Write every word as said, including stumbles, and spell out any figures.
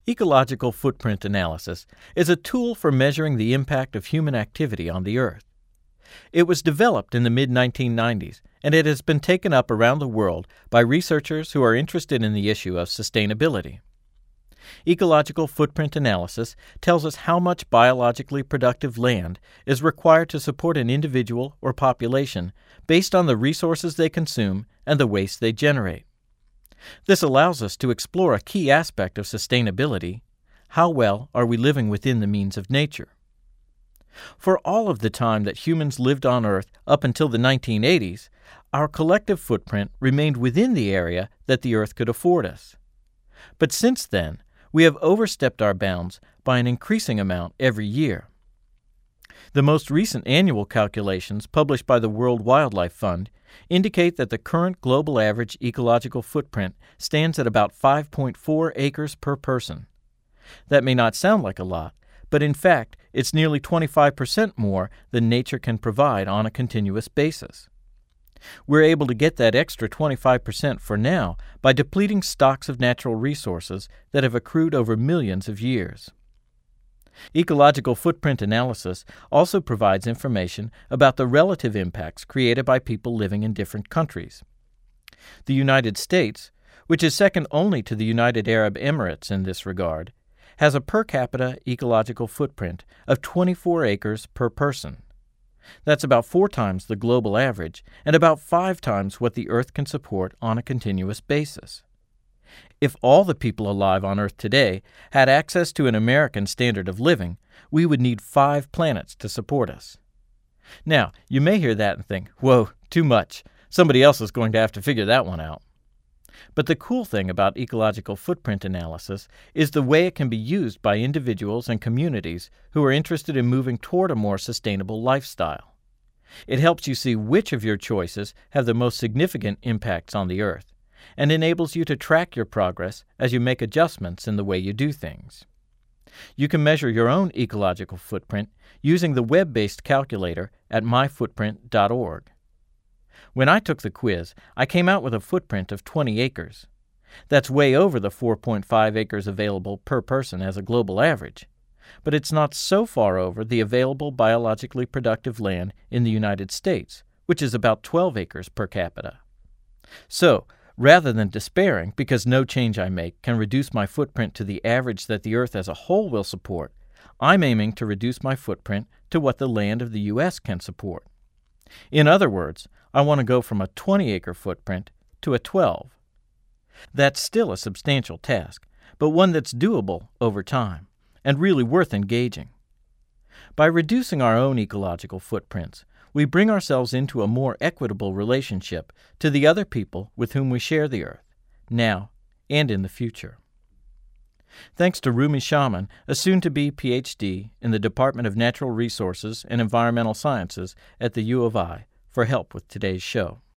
Ecological footprint analysis is a tool for measuring the impact of human activity on the Earth. It was developed in the mid nineteen nineties, and it has been taken up around the world by researchers who are interested in the issue of sustainability. Ecological footprint analysis tells us how much biologically productive land is required to support an individual or population based on the resources they consume and the waste they generate. This allows us to explore a key aspect of sustainability: how well are we living within the means of nature? For all of the time that humans lived on Earth up until the nineteen eighties, our collective footprint remained within the area that the Earth could afford us. But since then, we have overstepped our bounds by an increasing amount every year. The most recent annual calculations published by the World Wildlife Fund indicate that the current global average ecological footprint stands at about five point four acres per person. That may not sound like a lot, but in fact, it's nearly twenty-five percent more than nature can provide on a continuous basis. We're able to get that extra twenty-five percent for now by depleting stocks of natural resources that have accrued over millions of years. Ecological footprint analysis also provides information about the relative impacts created by people living in different countries. The United States, which is second only to the United Arab Emirates in this regard, has a per capita ecological footprint of twenty-four acres per person. That's about four times the global average and about five times what the Earth can support on a continuous basis. If all the people alive on Earth today had access to an American standard of living, we would need five planets to support us. Now, you may hear that and think, whoa, too much. Somebody else is going to have to figure that one out. But the cool thing about ecological footprint analysis is the way it can be used by individuals and communities who are interested in moving toward a more sustainable lifestyle. It helps you see which of your choices have the most significant impacts on the Earth, and enables you to track your progress as you make adjustments in the way you do things. You can measure your own ecological footprint using the web-based calculator at my footprint dot org. When I took the quiz, I came out with a footprint of twenty acres. That's way over the four point five acres available per person as a global average, but it's not so far over the available biologically productive land in the United States, which is about twelve acres per capita. So, rather than despairing because no change I make can reduce my footprint to the average that the Earth as a whole will support, I'm aiming to reduce my footprint to what the land of the U S can support. In other words, I want to go from a twenty acre footprint to a twelve. That's still a substantial task, but one that's doable over time and really worth engaging. By reducing our own ecological footprints, we bring ourselves into a more equitable relationship to the other people with whom we share the Earth, now and in the future. Thanks to Rumi Shaman, a soon-to-be P H D in the Department of Natural Resources and Environmental Sciences at the U of I, for help with today's show.